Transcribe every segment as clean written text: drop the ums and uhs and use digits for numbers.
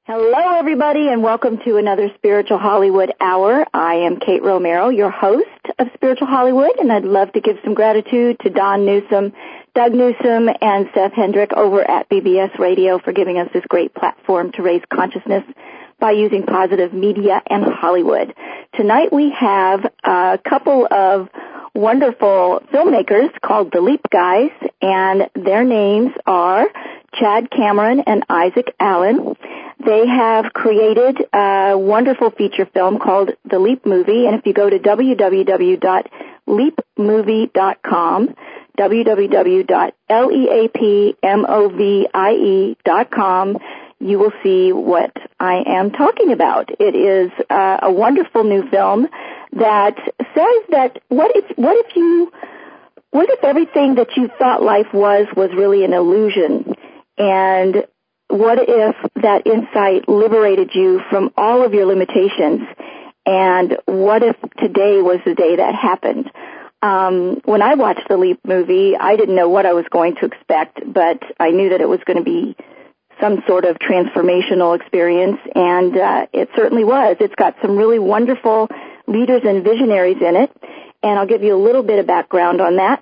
Hello, everybody, and welcome to another Spiritual Hollywood Hour. I am Kate Romero, your host of Spiritual Hollywood, and I'd love to give some gratitude to Don Newsom, Doug Newsom, and Seth Hendrick over at BBS Radio for giving us this great platform to raise consciousness by using positive media and Hollywood. Tonight we have a couple of wonderful filmmakers called The Leap Guys, and their names are Chad Cameron and Isaac Allen. They have created a wonderful feature film called The Leap Movie, and if you go to www.leapmovie.com, www.leapmovie.com, you will see what I am talking about. It is a wonderful new film that says that what if everything that you thought life was really an illusion, and what if that insight liberated you from all of your limitations, and what if today was the day that happened? When I watched The Leap Movie, I didn't know what I was going to expect, but I knew that it was going to be some sort of transformational experience, and it certainly was. It's got some really wonderful leaders and visionaries in it, and I'll give you a little bit of background on that.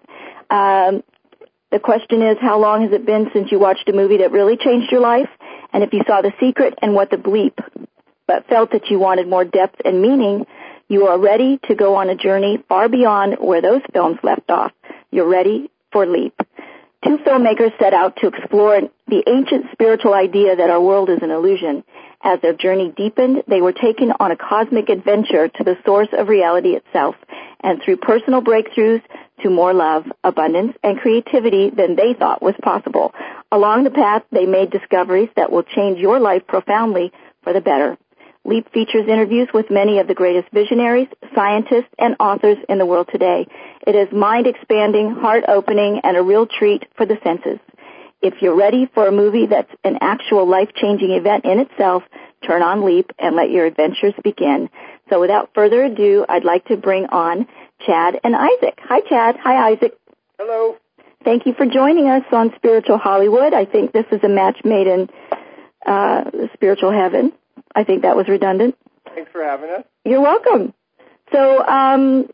The question is, how long has it been since you watched a movie that really changed your life? And if you saw The Secret and What the Bleep, but felt that you wanted more depth and meaning, you are ready to go on a journey far beyond where those films left off. You're ready for Leap. Two filmmakers set out to explore the ancient spiritual idea that our world is an illusion. As their journey deepened, they were taken on a cosmic adventure to the source of reality itself, and through personal breakthroughs to more love, abundance, and creativity than they thought was possible. Along the path, they made discoveries that will change your life profoundly for the better. Leap features interviews with many of the greatest visionaries, scientists, and authors in the world today. It is mind-expanding, heart-opening, and a real treat for the senses. If you're ready for a movie that's an actual life-changing event in itself, turn on Leap and let your adventures begin. So without further ado, I'd like to bring on Chad and Isaac. Hi, Chad. Hi, Isaac. Hello. Thank you for joining us on Spiritual Hollywood. I think this is a match made in spiritual heaven. I think that was redundant. Thanks for having us. You're welcome. So I'm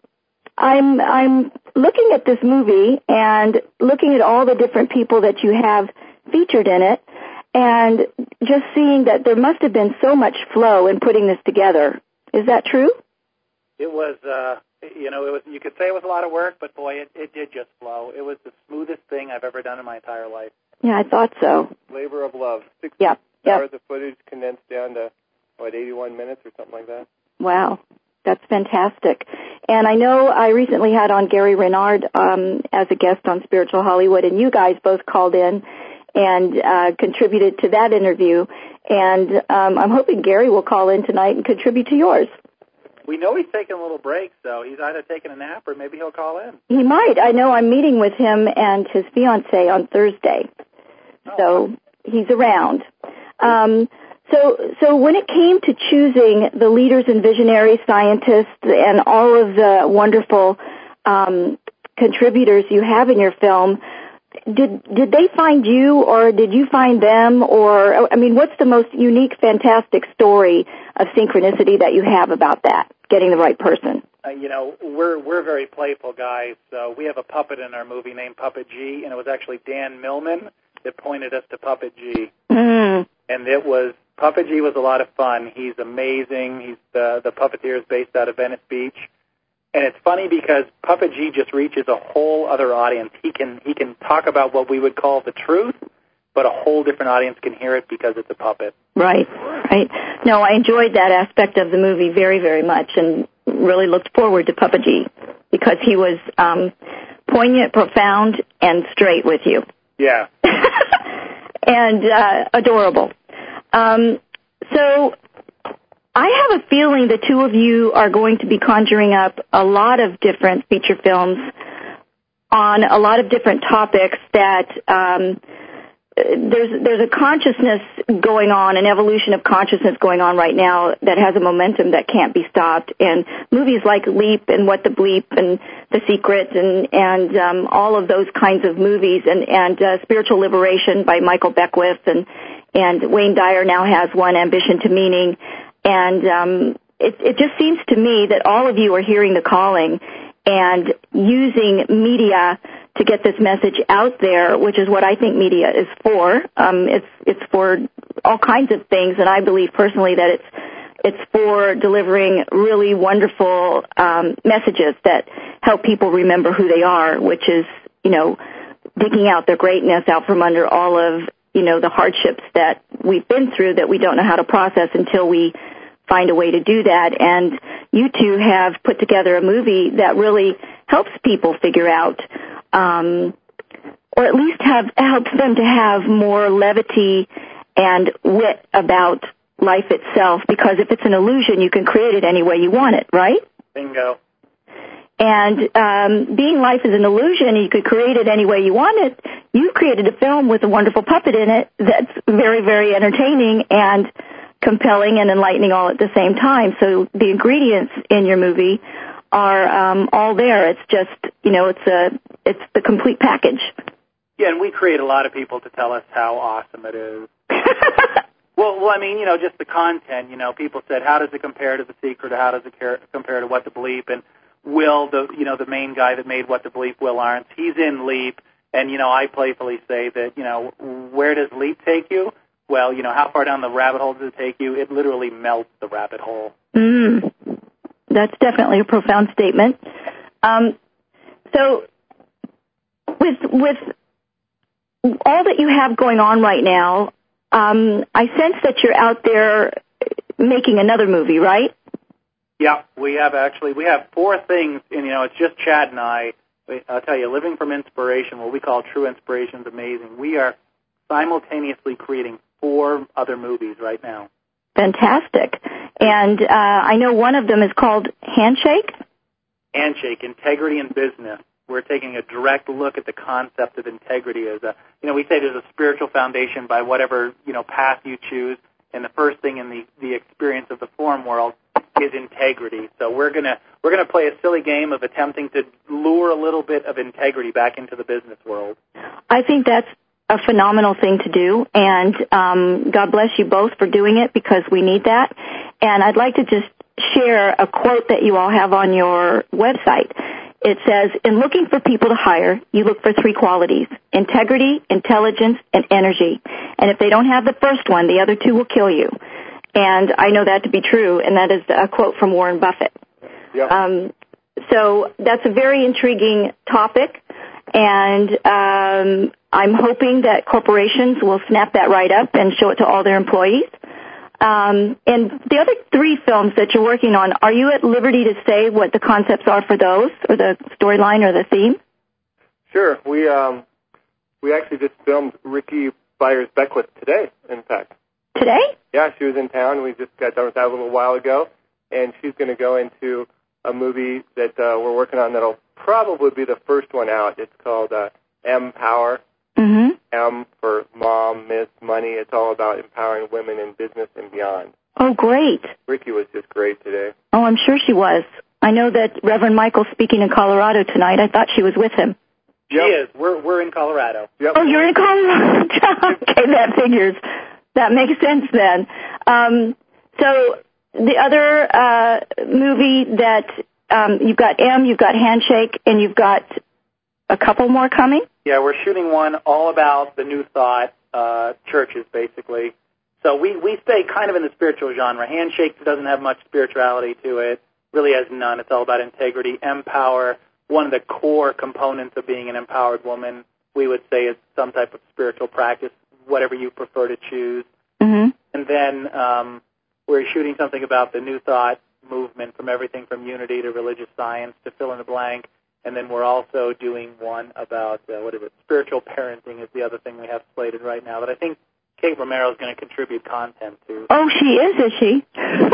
looking at this movie and looking at all the different people that you have featured in it, and just seeing that there must have been so much flow in putting this together. Is that true? It was, you could say it was a lot of work, but boy, it did just flow. It was the smoothest thing I've ever done in my entire life. Yeah, I thought so. Labor of love. 6 hours of footage condensed down to, 81 minutes or something like that? Wow. That's fantastic. And I know I recently had on Gary Renard as a guest on Spiritual Hollywood, and you guys both called in and contributed to that interview. And I'm hoping Gary will call in tonight and contribute to yours. We know he's taking a little break, so he's either taking a nap or maybe he'll call in. He might. I know I'm meeting with him and his fiancée on Thursday. So he's around. So when it came to choosing the leaders and visionary scientists and all of the wonderful contributors you have in your film, did they find you, or did you find them? Or, I mean, what's the most unique, fantastic story of synchronicity that you have about that, getting the right person? We're very playful guys. So we have a puppet in our movie named Puppet G, and it was actually Dan Millman that pointed us to Puppet G. Mm. And Puppet G was a lot of fun. He's amazing. He's the puppeteer is based out of Venice Beach. And it's funny because Puppet G just reaches a whole other audience. He can talk about what we would call the truth, but a whole different audience can hear it because it's a puppet. Right. No, I enjoyed that aspect of the movie very, very much, and really looked forward to Puppet G because he was poignant, profound, and straight with you. Yeah. And adorable. So I have a feeling the two of you are going to be conjuring up a lot of different feature films on a lot of different topics that there's a consciousness going on, an evolution of consciousness going on right now that has a momentum that can't be stopped. And movies like Leap and What the Bleep and The Secret and all of those kinds of movies and Spiritual Liberation by Michael Beckwith and Wayne Dyer now has one, Ambition to Meaning. And it just seems to me that all of you are hearing the calling and using media to get this message out there, which is what I think media is for. It's for all kinds of things, and I believe personally that it's for delivering really wonderful messages that help people remember who they are, which is, digging out their greatness out from under all of, the hardships that we've been through that we don't know how to process until we find a way to do that. And you two have put together a movie that really helps people figure out or at least helps them to have more levity and wit about life itself, because if it's an illusion, you can create it any way you want it, right? Bingo. And being life is an illusion, you could create it any way you want it. You've created a film with a wonderful puppet in it that's very, very entertaining and compelling and enlightening all at the same time. So the ingredients in your movie are all there. It's just, it's the complete package. Yeah, and we create a lot of people to tell us how awesome it is. Well, I mean, just the content. People said, how does it compare to The Secret, or how does it compare to What the Bleep? And Will, the main guy that made What the Bleep, Will Arntz, he's in Leap. And, I playfully say that, where does Leap take you? Well, how far down the rabbit hole does it take you? It literally melts the rabbit hole. That's definitely a profound statement. So with all that you have going on right now, I sense that you're out there making another movie, right? Yeah, we have 4 things, and it's just Chad and I. I'll tell you, living from inspiration, what we call True Inspiration, is amazing. We are simultaneously creating 4 other movies right now. Fantastic. And I know one of them is called Handshake? Handshake, Integrity in Business. We're taking a direct look at the concept of integrity as we say there's a spiritual foundation by whatever, path you choose. And the first thing in the experience of the form world is integrity. So we're gonna play a silly game of attempting to lure a little bit of integrity back into the business world. I think that's a phenomenal thing to do, and God bless you both for doing it, because we need that. And I'd like to just share a quote that you all have on your website. It says, in looking for people to hire, you look for 3 qualities: integrity, intelligence, and energy. And if they don't have the first one, the other 2 will kill you. And I know that to be true, and that is a quote from Warren Buffett. Yep. So that's a very intriguing topic, and I'm hoping that corporations will snap that right up and show it to all their employees. And the other 3 films that you're working on, are you at liberty to say what the concepts are for those, or the storyline or the theme? Sure. We actually just filmed Ricky Byers-Beckwith today, in fact. Today? Yeah, she was in town. We just got done with that a little while ago, and she's going to go into a movie that we're working on that'll probably be the first one out. It's called M-Power. Mm-hmm. M for Mom, Miss, Money. It's all about empowering women in business and beyond. Oh, great. Ricky was just great today. Oh, I'm sure she was. I know that Reverend Michael's speaking in Colorado tonight. I thought she was with him. She is. We're in Colorado. Yep. Oh, you're in Colorado? Okay, that figures. That makes sense then. So the other movie that you've got M, you've got Handshake, and you've got a couple more coming? Yeah, we're shooting one all about the New Thought churches, basically. So we stay kind of in the spiritual genre. Handshake doesn't have much spirituality to it, really has none. It's all about integrity. Empower, one of the core components of being an empowered woman, we would say is some type of spiritual practice, whatever you prefer to choose. Mm-hmm. And then we're shooting something about the New Thought movement, from everything from unity to religious science to fill in the blank. And then we're also doing one about, spiritual parenting is the other thing we have slated right now that I think Kate Romero is going to contribute content to. Oh, she is she?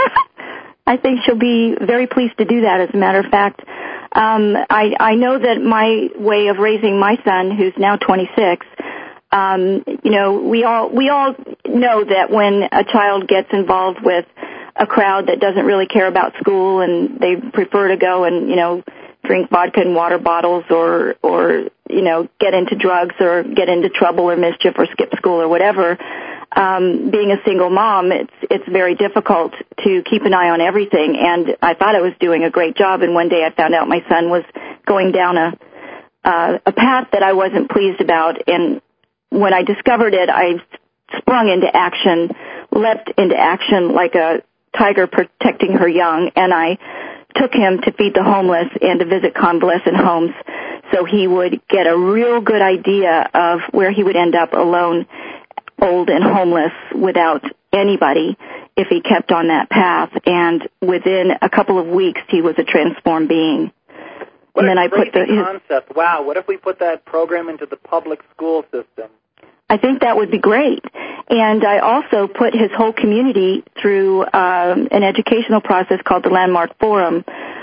I think she'll be very pleased to do that, as a matter of fact. I know that my way of raising my son, who's now 26, We all know that when a child gets involved with a crowd that doesn't really care about school and they prefer to go and, drink vodka in water bottles or get into drugs or get into trouble or mischief or skip school or whatever, being a single mom, it's very difficult to keep an eye on everything. And I thought I was doing a great job. And one day I found out my son was going down a path that I wasn't pleased about. And when I discovered it, I sprung into action, leapt into action like a tiger protecting her young, and I took him to feed the homeless and to visit convalescent homes so he would get a real good idea of where he would end up alone, old and homeless without anybody if he kept on that path. And within a couple of weeks, he was a transformed being. What and then a crazy concept. Wow, what if we put that program into the public school system? I think that would be great. And I also put his whole community through an educational process called the Landmark Forum.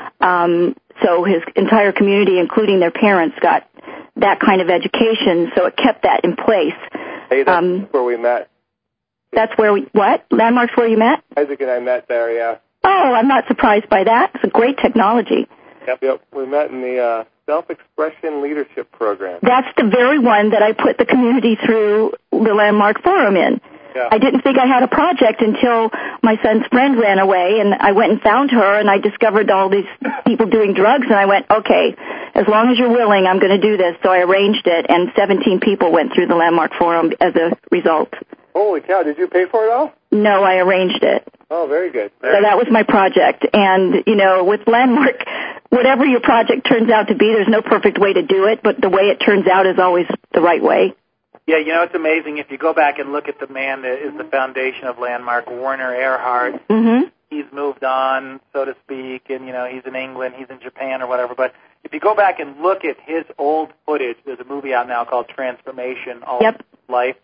So his entire community, including their parents, got that kind of education, so it kept that in place. Hey, that's where we met. That's where what? Landmark's where you met? Isaac and I met there, yeah. Oh, I'm not surprised by that. It's a great technology. Yep. We met in the Self-Expression Leadership Program. That's the very one that I put the community through the Landmark Forum in. Yeah. I didn't think I had a project until my son's friend ran away, and I went and found her, and I discovered all these people doing drugs, and I went, okay, as long as you're willing, I'm going to do this. So I arranged it, and 17 people went through the Landmark Forum as a result. Holy cow, did you pay for it all? No, I arranged it. Oh, very good. So that was my project. And, with Landmark, whatever your project turns out to be, there's no perfect way to do it, but the way it turns out is always the right way. Yeah, it's amazing. If you go back and look at the man that is the foundation of Landmark, Werner Erhard, he's moved on, so to speak, and, he's in England, he's in Japan or whatever. But if you go back and look at his old footage, there's a movie out now called Transformation, All Life.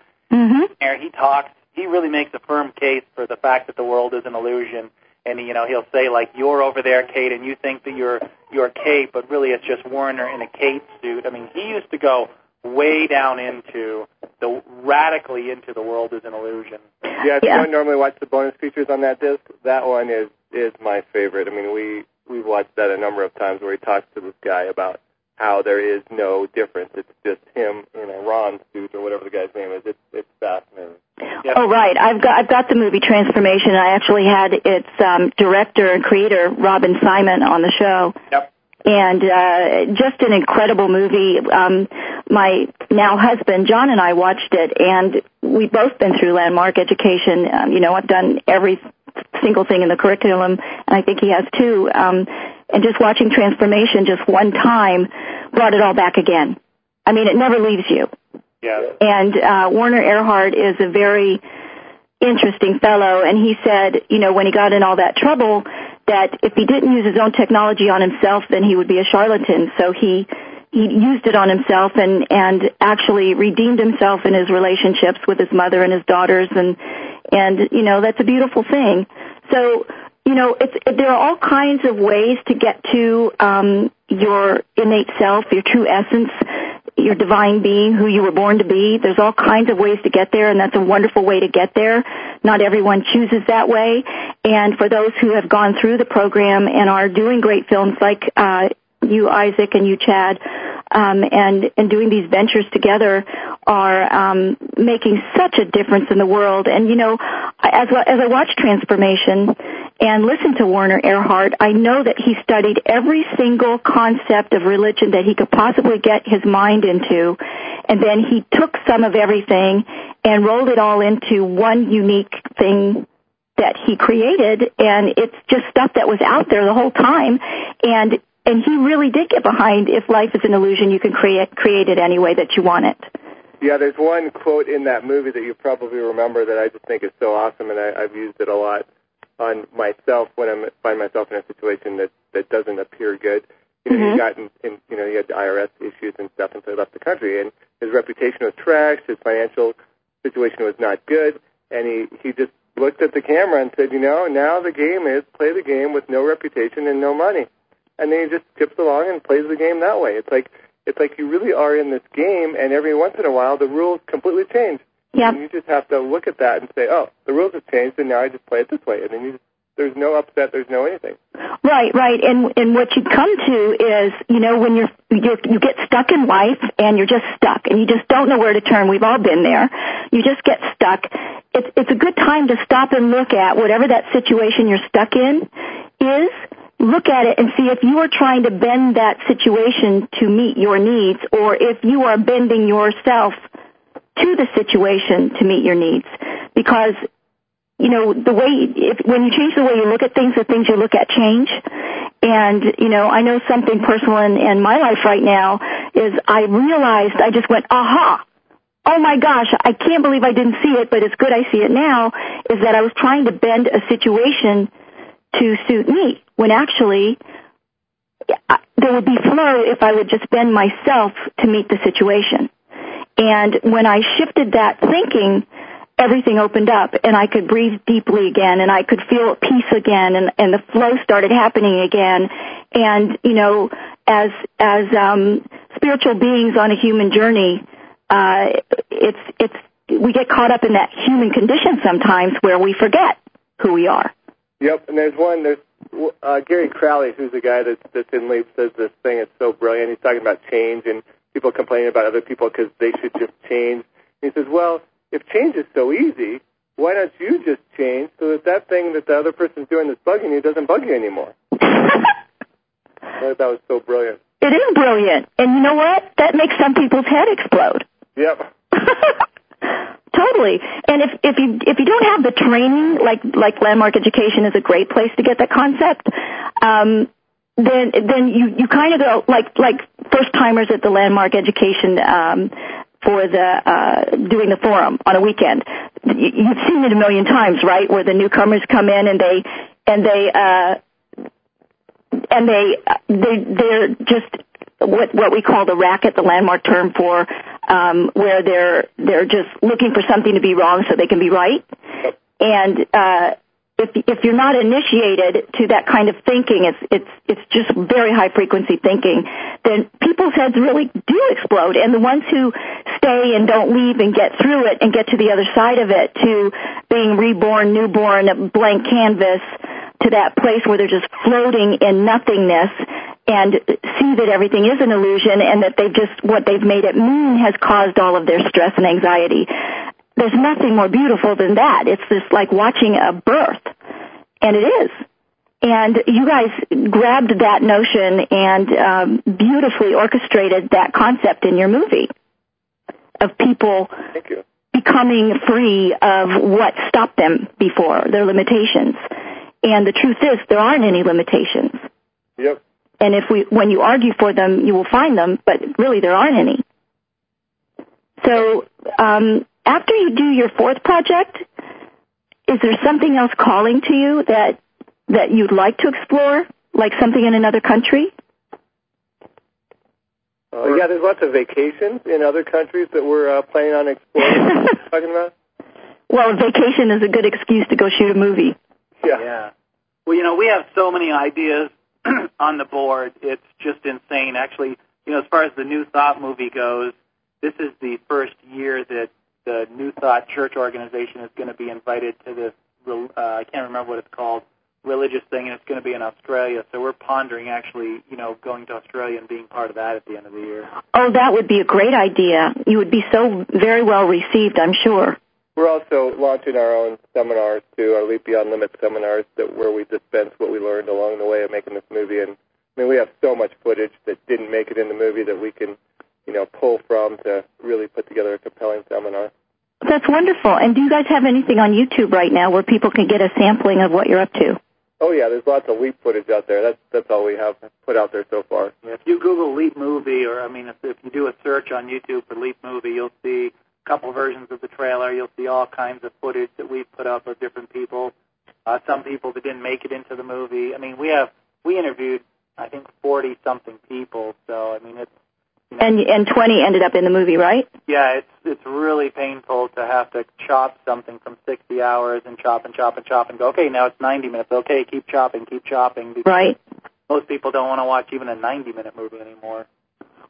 He really makes a firm case for the fact that the world is an illusion. And, he'll say, like, you're over there, Kate, and you think that you're Kate, but really it's just Werner in a Kate suit. I mean, he used to go way down radically into the world is an illusion. Yeah, if you don't normally watch the bonus features on that disc, that one is my favorite. I mean, we've watched that a number of times where he talks to this guy about how there is no difference. It's just him in a Ron suit or whatever the guy's name is. It's fascinating. Yep. Oh, right. I've got the movie Transformation. I actually had its director and creator, Robin Simon, on the show. Yep. And just an incredible movie. My now husband, John, and I watched it, and we've both been through Landmark education. I've done every single thing in the curriculum, and I think he has too. And just watching Transformation just one time brought it all back again. I mean, it never leaves you. Yeah. And Werner Erhard is a very interesting fellow, and he said, when he got in all that trouble, that if he didn't use his own technology on himself, then he would be a charlatan. So he used it on himself and actually redeemed himself in his relationships with his mother and his daughters, and that's a beautiful thing. So, there are all kinds of ways to get to your innate self, your true essence, your divine being, who you were born to be. There's all kinds of ways to get there, and that's a wonderful way to get there. Not everyone chooses that way. And for those who have gone through the program and are doing great films like you, Isaac, and you, Chad, and doing these ventures together are making such a difference in the world. And, as I watch Transformation and listen to Werner Erhard, I know that he studied every single concept of religion that he could possibly get his mind into, and then he took some of everything and rolled it all into one unique thing that he created, and it's just stuff that was out there the whole time, and he really did get behind, if life is an illusion, you can create it any way that you want it. Yeah, there's one quote in that movie that you probably remember that I just think is so awesome, and I've used it a lot on myself when I find myself in a situation that doesn't appear good. He got he had IRS issues and stuff, and so he left the country, and his reputation was trashed, his financial situation was not good, and he just looked at the camera and said, now the game is play the game with no reputation and no money. And then he just tips along and plays the game that way. It's it's like you really are in this game, and every once in a while the rules completely change. Yeah. And you just have to look at that and say, oh, the rules have changed, and now I just play it this way. And then there's no upset, there's no anything. Right. And what you come to is, when you get stuck in life and you're just stuck and you just don't know where to turn. We've all been there. You just get stuck. It's a good time to stop and look at whatever that situation you're stuck in is. Look at it and see if you are trying to bend that situation to meet your needs, or if you are bending yourself to the situation to meet your needs. Because when you change the way you look at things, the things you look at change. And, I know something personal in my life right now is I realized, I just went, aha! Oh my gosh, I can't believe I didn't see it, but it's good I see it now, is that I was trying to bend a situation to suit me, when actually there would be flow if I would just bend myself to meet the situation. And when I shifted that thinking, everything opened up, and I could breathe deeply again, and I could feel peace again, and the flow started happening again. And, as spiritual beings on a human journey, we get caught up in that human condition sometimes where we forget who we are. Yep, and there's Gary Crowley, who's the guy that's in Leap, says this thing. It's so brilliant. He's talking about change and people complaining about other people because they should just change. And he says, well, if change is so easy, why don't you just change so that thing that the other person's doing that's bugging you doesn't bug you anymore? I thought that was so brilliant. It is brilliant. And you know what? That makes some people's head explode. Yep. Totally. And if you don't have the training, like Landmark Education is a great place to get that concept, then you kind of go like first timers at the Landmark Education for the doing the forum on a weekend. You've seen it a million times, right? Where the newcomers come in and they're just what we call the racket, the Landmark term for where they're just looking for something to be wrong so they can be right. And if you're not initiated to that kind of thinking, it's just very high frequency thinking, then people's heads really do explode. And the ones who stay and don't leave and get through it and get to the other side of it, to being reborn, newborn, a blank canvas, to that place where they're just floating in nothingness and see that everything is an illusion and that what they've made it mean has caused all of their stress and anxiety. There's nothing more beautiful than that. It's just like watching a birth. And it is. And you guys grabbed that notion and beautifully orchestrated that concept in your movie of people becoming free of what stopped them before, their limitations. And the truth is, there aren't any limitations. Yep. And when you argue for them, you will find them, but really there aren't any. So, after you do your fourth project, is there something else calling to you that you'd like to explore, like something in another country? Yeah, there's lots of vacations in other countries that we're planning on exploring. Talking about? Well, vacation is a good excuse to go shoot a movie. Yeah. Well, we have so many ideas on the board. It's just insane. Actually, as far as the New Thought movie goes, this is the first year that the New Thought Church organization is going to be invited to this, I can't remember what it's called, religious thing, and it's going to be in Australia. So we're pondering actually, going to Australia and being part of that at the end of the year. Oh, that would be a great idea. You would be so very well received, I'm sure. We're also launching our own seminars, too, our Leap Beyond Limits seminars, where we dispense what we learned along the way of making this movie. And, we have so much footage that didn't make it in the movie that we can, pull from to really put together a compelling seminar. That's wonderful. And do you guys have anything on YouTube right now where people can get a sampling of what you're up to? Oh, yeah, there's lots of Leap footage out there. That's all we have put out there so far. Yeah, if you Google Leap Movie, or, if you do a search on YouTube for Leap Movie, you'll see a couple versions of the trailer. You'll see all kinds of footage that we've put up of different people, some people that didn't make it into the movie. We interviewed, I think, 40-something people, so, it's... And 20 ended up in the movie, right? Yeah, it's really painful to have to chop something from 60 hours and chop and chop and chop and go, okay, now it's 90 minutes. Okay, keep chopping. Right. Most people don't want to watch even a 90-minute movie anymore.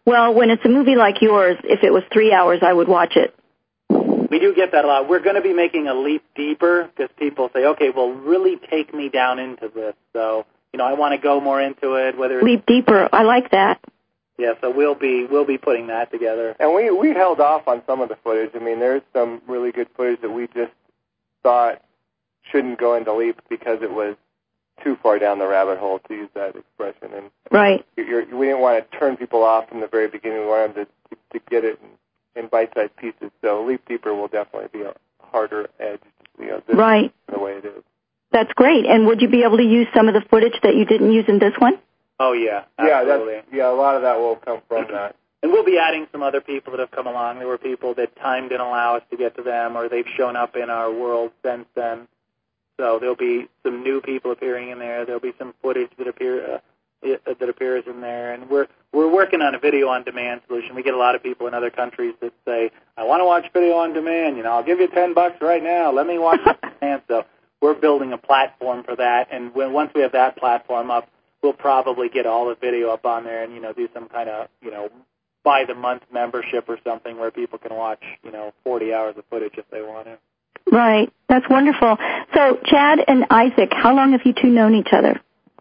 Well, when it's a movie like yours, if it was 3 hours, I would watch it. We do get that a lot. We're going to be making a leap deeper because people say, okay, well, really take me down into this. So, I want to go more into it. Whether leap deeper, I like that. Yeah, so we'll be putting that together. And we held off on some of the footage. I mean, there's some really good footage that we just thought shouldn't go into Leap because it was too far down the rabbit hole, to use that expression. And right. We didn't want to turn people off from the very beginning. We wanted them to get it in bite-sized pieces. So Leap Deeper will definitely be a harder edge. Right. The way it is. That's great. And would you be able to use some of the footage that you didn't use in this one? Oh, yeah. Absolutely. A lot of that will come from that. And we'll be adding some other people that have come along. There were people that time didn't allow us to get to them, or they've shown up in our world since then. So there'll be some new people appearing in there. There'll be some footage that appears in there, and we're working on a video on demand solution. We get a lot of people in other countries that say, "I want to watch video on demand. I'll give you $10 right now. Let me watch it on demand." So we're building a platform for that, and once we have that platform up, we'll probably get all the video up on there and do some kind of by the month membership or something where people can watch 40 hours of footage if they want to. Right. That's wonderful. So, Chad and Isaac, how long have you two known each other?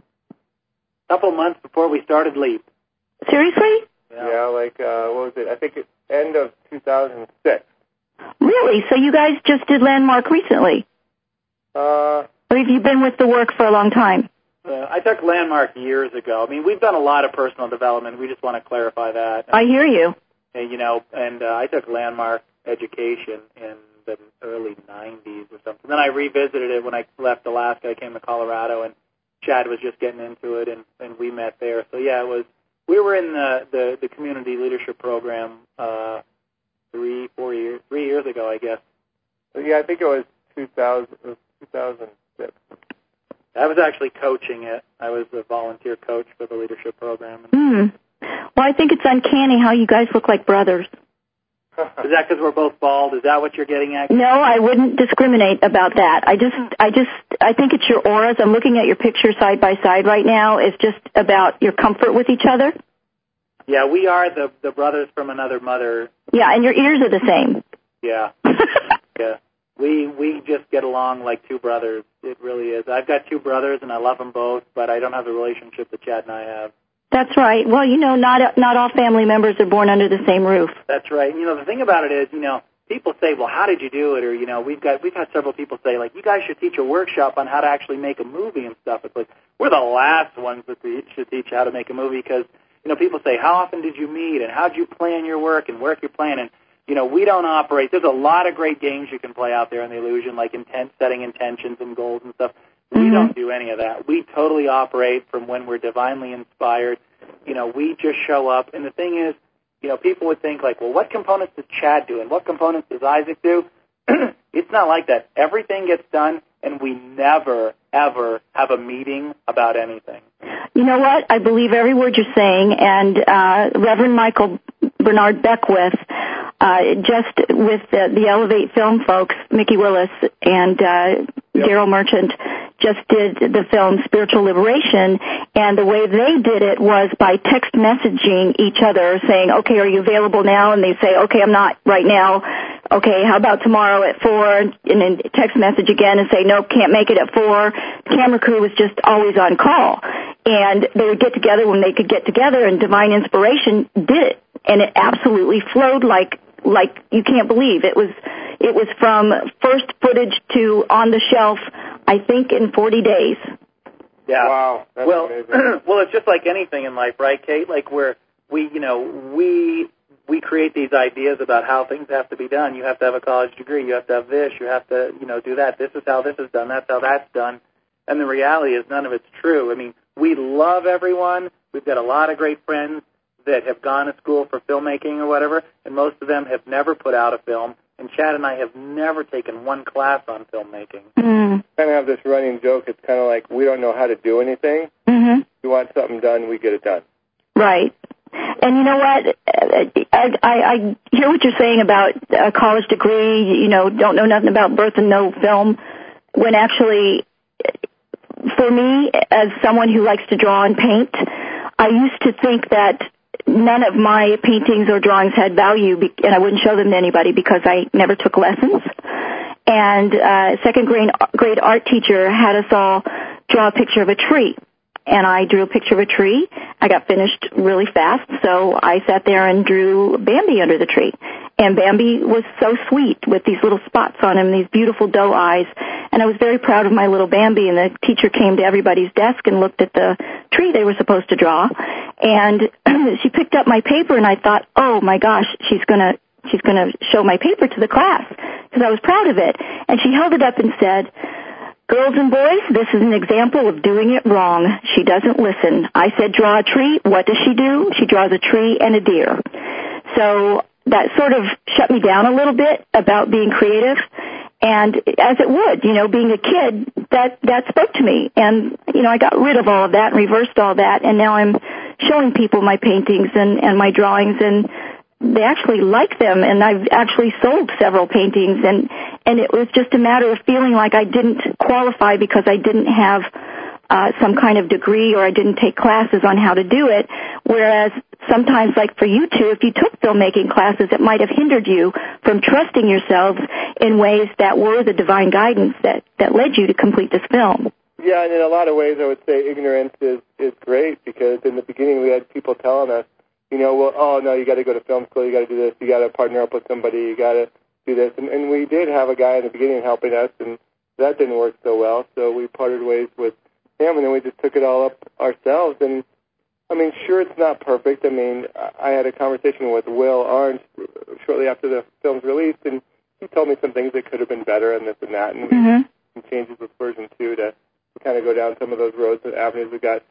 A couple months before we started Leap. Seriously? Yeah, what was it? I think it's end of 2006. Really? So you guys just did Landmark recently? Or have you been with the work for a long time? I took Landmark years ago. I mean, we've done a lot of personal development. We just want to clarify that. I hear you. And I took Landmark education in the early 90s or something. Then I revisited it when I left Alaska. I came to Colorado, and Chad was just getting into it, and we met there. So, yeah, we were in the community leadership program 3 years ago, I guess. Yeah, I think it was 2006. I was actually coaching it. I was a volunteer coach for the leadership program. Well, I think it's uncanny how you guys look like brothers. Is that because we're both bald? Is that what you're getting at? No, I wouldn't discriminate about that. I think it's your auras. I'm looking at your picture side by side right now. It's just about your comfort with each other. Yeah, we are the brothers from another mother. Yeah, and your ears are the same. Yeah. Yeah. We just get along like two brothers. It really is. I've got two brothers, and I love them both, but I don't have the relationship that Chad and I have. That's right. Well, not all family members are born under the same roof. That's right. The thing about it is, people say, well, how did you do it? Or, we've had several people say, like, you guys should teach a workshop on how to actually make a movie and stuff. It's like, we're the last ones that should teach how to make a movie because, people say, how often did you meet and how did you plan your work and work your plan? And, we don't operate. There's a lot of great games you can play out there in the Illusion, like setting intentions and goals and stuff. We don't do any of that. We totally operate from when we're divinely inspired. We just show up. And the thing is, people would think like, well, what components does Chad do and what components does Isaac do? It's not like that. Everything gets done, and we never, ever have a meeting about anything. You know what? I believe every word you're saying, and Reverend Michael Bernard Beckwith, just with the Elevate Film folks, Mickey Willis and Daryl Merchant, just did the film Spiritual Liberation, and the way they did it was by text messaging each other, saying, okay, are you available now? And they say, okay, I'm not right now. Okay, how about tomorrow at 4? And then text message again and say, nope, can't make it at 4. The camera crew was just always on call. And they would get together when they could get together, and Divine Inspiration did it. And it absolutely flowed like you can't believe. It was from first footage to on the shelf, I think, in 40 days. Yeah. Wow. That's amazing. Well, it's just like anything in life, right, Kate? Like we create these ideas about how things have to be done. You have to have a college degree. You have to have this. You have to, do that. This is how this is done. That's how that's done. And the reality is none of it's true. I mean, we love everyone. We've got a lot of great friends that have gone to school for filmmaking or whatever, and most of them have never put out a film. And Chad and I have never taken one class on filmmaking. Kind of have this running joke. It's kind of like we don't know how to do anything. If you want something done, we get it done. Right. And you know what? I hear what you're saying about a college degree, don't know nothing about birth and no film, when actually, for me, as someone who likes to draw and paint, I used to think that none of my paintings or drawings had value, and I wouldn't show them to anybody because I never took lessons. And second grade art teacher had us all draw a picture of a tree. And I drew a picture of a tree. I got finished really fast, so I sat there and drew Bambi under the tree. And Bambi was so sweet with these little spots on him, these beautiful doe eyes. And I was very proud of my little Bambi, and the teacher came to everybody's desk and looked at the tree they were supposed to draw. And she picked up my paper, and I thought, oh my gosh, she's gonna show my paper to the class, because I was proud of it. And she held it up and said, "Girls and boys, this is an example of doing it wrong. She doesn't listen. I said draw a tree. What does she do? She draws a tree and a deer." So that sort of shut me down a little bit about being creative. And as it would, being a kid, that spoke to me. And, I got rid of all of that and reversed all that. And now I'm showing people my paintings and my drawings, and they actually like them. And I've actually sold several paintings, and it was just a matter of feeling like I didn't qualify because I didn't have some kind of degree, or I didn't take classes on how to do it. Whereas sometimes, like for you two, if you took filmmaking classes, it might have hindered you from trusting yourselves in ways that were the divine guidance that led you to complete this film. Yeah, and in a lot of ways I would say ignorance is great, because in the beginning we had people telling us, well, oh no, you got to go to film school, you got to do this, you got to partner up with somebody, you got to do this. And we did have a guy in the beginning helping us, and that didn't work so well, so we parted ways with him, and then we just took it all up ourselves. And sure, it's not perfect. I had a conversation with Will Orange shortly after the film's released, and he told me some things that could have been better and this and that, and we made some changes with version 2 to kind of go down some of those roads and avenues. We got,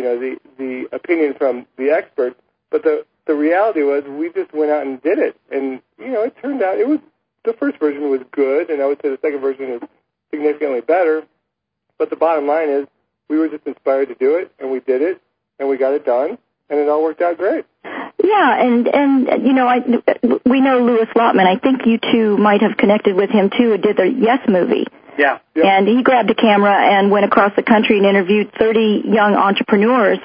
the opinion from the experts, but the reality was we just went out and did it, and, it turned out the first version was good, and I would say the second version is significantly better, but the bottom line is we were just inspired to do it, and we did it, and we got it done, and it all worked out great. Yeah, and we know Louis Lotman. I think you two might have connected with him, too, who did the Yes movie. Yeah. Yep. And he grabbed a camera and went across the country and interviewed 30 young entrepreneurs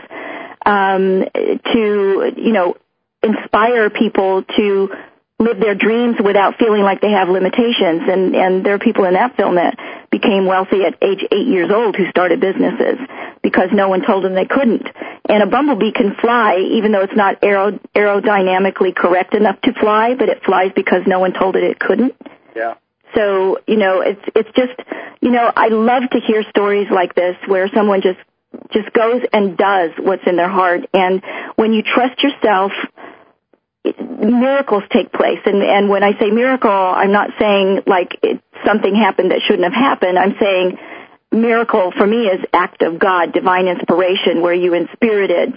to, inspire people to live their dreams without feeling like they have limitations. And there are people in that film that became wealthy at age 8 years old who started businesses because no one told them they couldn't. And a bumblebee can fly even though it's not aerodynamically correct enough to fly, but it flies because no one told it couldn't. Yeah. So, it's just, I love to hear stories like this where someone just goes and does what's in their heart. And when you trust yourself, miracles take place. And when I say miracle, I'm not saying like something happened that shouldn't have happened. I'm saying miracle for me is act of God, divine inspiration, where you inspired,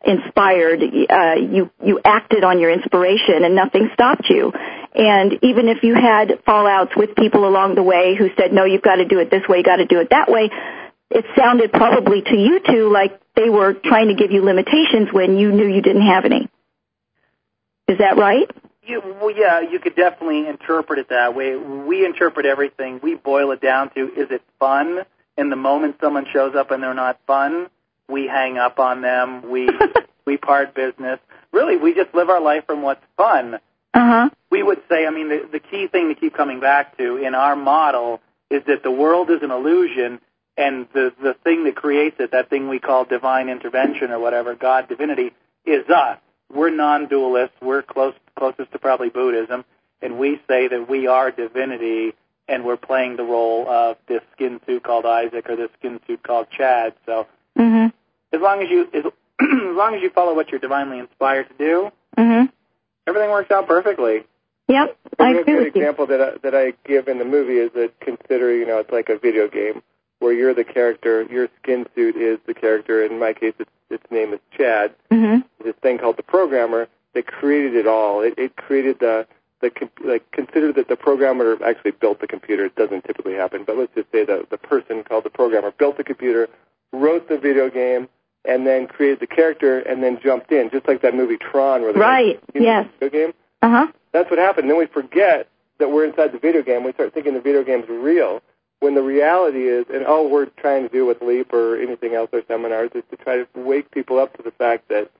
you acted on your inspiration and nothing stopped you. And even if you had fallouts with people along the way who said, no, you've got to do it this way, you got to do it that way, it sounded probably to you two like they were trying to give you limitations when you knew you didn't have any. Is that right? Yeah, you could definitely interpret it that way. We interpret everything. We boil it down to, is it fun? And the moment someone shows up and they're not fun, we hang up on them. We part business. Really, we just live our life from what's fun. Uh-huh. We would say, the key thing to keep coming back to in our model is that the world is an illusion, and the thing that creates it, that thing we call divine intervention or whatever, God, divinity, is us. We're non-dualists. We're closest to probably Buddhism, and we say that we are divinity, and we're playing the role of this skin suit called Isaac or this skin suit called Chad. So as long as you follow what you're divinely inspired to do, everything works out perfectly. Yep, I agree with you. A good example that I give in the movie is that consider, it's like a video game where you're the character, your skin suit is the character. In my case, its name is Chad. This thing called the programmer that created it all. It created consider that the programmer actually built the computer. It doesn't typically happen, but let's just say the person called the programmer built the computer, wrote the video game, and then created the character, and then jumped in, just like that movie Tron, where yes, video game. That's what happened. Then we forget that we're inside the video game. We start thinking the video game's real, when the reality is, and all we're trying to do with LEAP or anything else or seminars is to try to wake people up to the fact that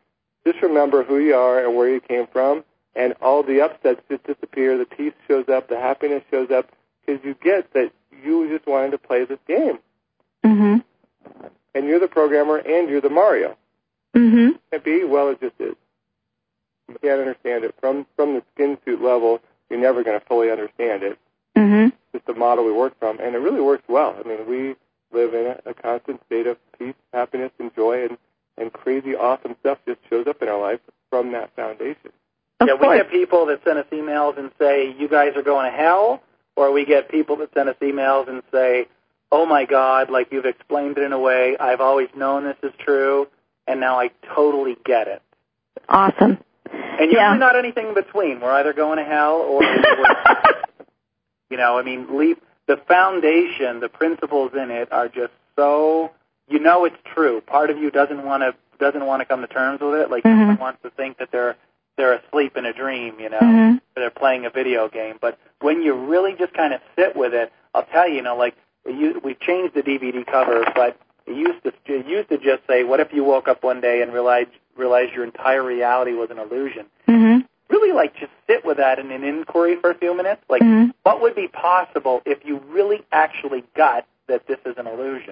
just remember who you are and where you came from, and all the upsets just disappear. The peace shows up, the happiness shows up, because you get that you just wanted to play this game. Mm-hmm. And you're the programmer and you're the Mario. Mm-hmm. Can't be, well, it just is. You can't understand it. From the skin suit level, you're never going to fully understand it. Mm-hmm. It's just the model we work from, and it really works well. I mean, we live in a constant state of peace, happiness, and joy, and crazy, awesome stuff just shows up in our life from that foundation. Yeah, we get people that send us emails and say, you guys are going to hell, or we get people that send us emails and say, oh, my God, like you've explained it in a way, I've always known this is true, and now I totally get it. Awesome. And usually not anything in between. We're either going to hell or we're, I mean, the foundation, the principles in it are just so, it's true. Part of you doesn't want to come to terms with it. Like someone wants to think that they're asleep in a dream, Mm-hmm. they're playing a video game. But when you really just kind of sit with it, I'll tell you, we've changed the DVD cover, but it used to just say, what if you woke up one day and realized your entire reality was an illusion? Mm-hmm. Really, just sit with that in an inquiry for a few minutes. What would be possible if you really actually got that this is an illusion?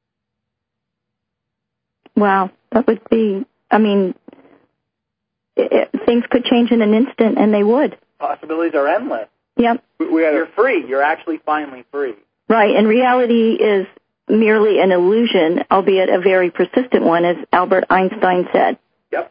Wow, that would be, things could change in an instant, and they would. Possibilities are endless. Yep. You're free. You're actually finally free. Right, and reality is merely an illusion, albeit a very persistent one, as Albert Einstein said. Yep.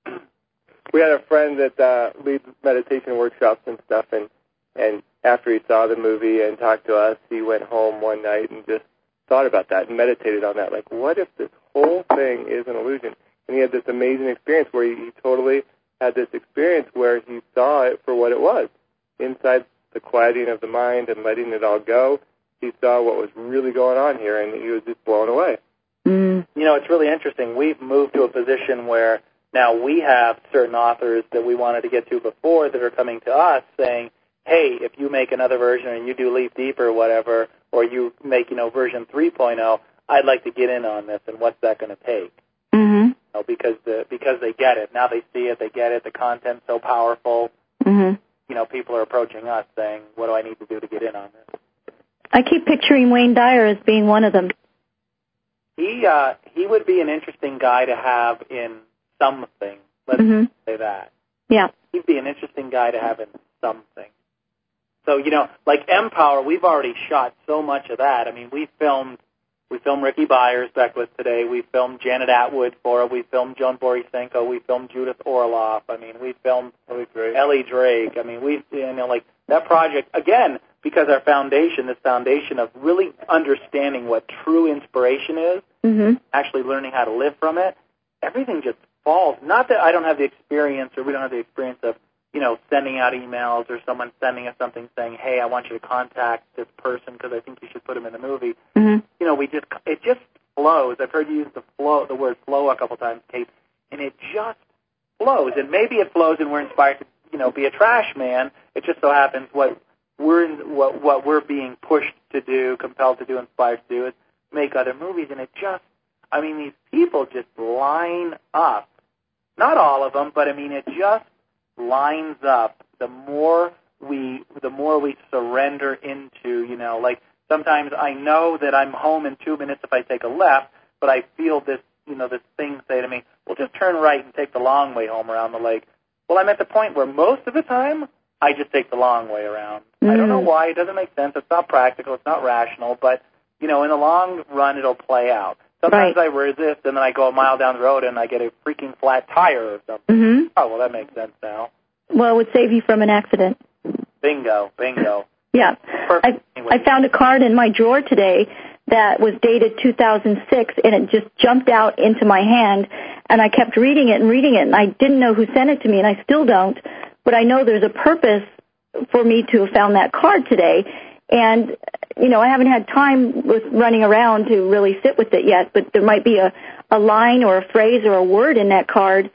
We had a friend that leads meditation workshops and stuff, and after he saw the movie and talked to us, he went home one night and just thought about that and meditated on that. Like, what if this whole thing is an illusion? And he had this amazing experience where he totally had this experience where he saw it for what it was. Inside the quieting of the mind and letting it all go, he saw what was really going on here, and he was just blown away. Mm. It's really interesting. We've moved to a position where now we have certain authors that we wanted to get to before that are coming to us saying, hey, if you make another version and you do Leap Deeper or whatever, or you make, version 3.0, I'd like to get in on this, and what's that going to take? Mm-hmm. Because they get it. Now they see it, they get it, the content's so powerful. Mm-hmm. People are approaching us saying, what do I need to do to get in on this? I keep picturing Wayne Dyer as being one of them. He would be an interesting guy to have in something. Let's say that. Yeah. He'd be an interesting guy to have in something. So, like Empower, we've already shot so much of that. I mean, we filmed Ricky Byers back with today. We filmed Janet Atwood for it. We filmed Joan Borisenko. We filmed Judith Orloff. I mean, we filmed Ellie Drake. I mean, that project, again, because this foundation of really understanding what true inspiration is, actually learning how to live from it, everything just falls. Not that I don't have the experience or we don't have the experience of, sending out emails or someone sending us something saying, hey, I want you to contact this person because I think you should put him in the movie. Mm-hmm. It just flows. I've heard you use the word flow a couple times, Kate, and it just flows. And maybe it flows and we're inspired to, be a trash man. It just so happens what we're being pushed to do, compelled to do, inspired to do is make other movies. And these people just line up. Not all of them, but it just lines up. The more we surrender into, sometimes I know that I'm home in 2 minutes if I take a left, but I feel this, this thing say to me, well, just turn right and take the long way home around the lake. Well, I'm at the point where most of the time I just take the long way around. I don't know why. It doesn't make sense. It's not practical. It's not rational. But, in the long run, it'll play out. Sometimes I resist, and then I go a mile down the road, and I get a freaking flat tire or something. Mm-hmm. Oh, well, that makes sense now. Well, it would save you from an accident. Bingo. Yeah. I found a card in my drawer today that was dated 2006, and it just jumped out into my hand, and I kept reading it, and I didn't know who sent it to me, and I still don't, but I know there's a purpose for me to have found that card today, and, I haven't had time with running around to really sit with it yet, but there might be a line or a phrase or a word in that card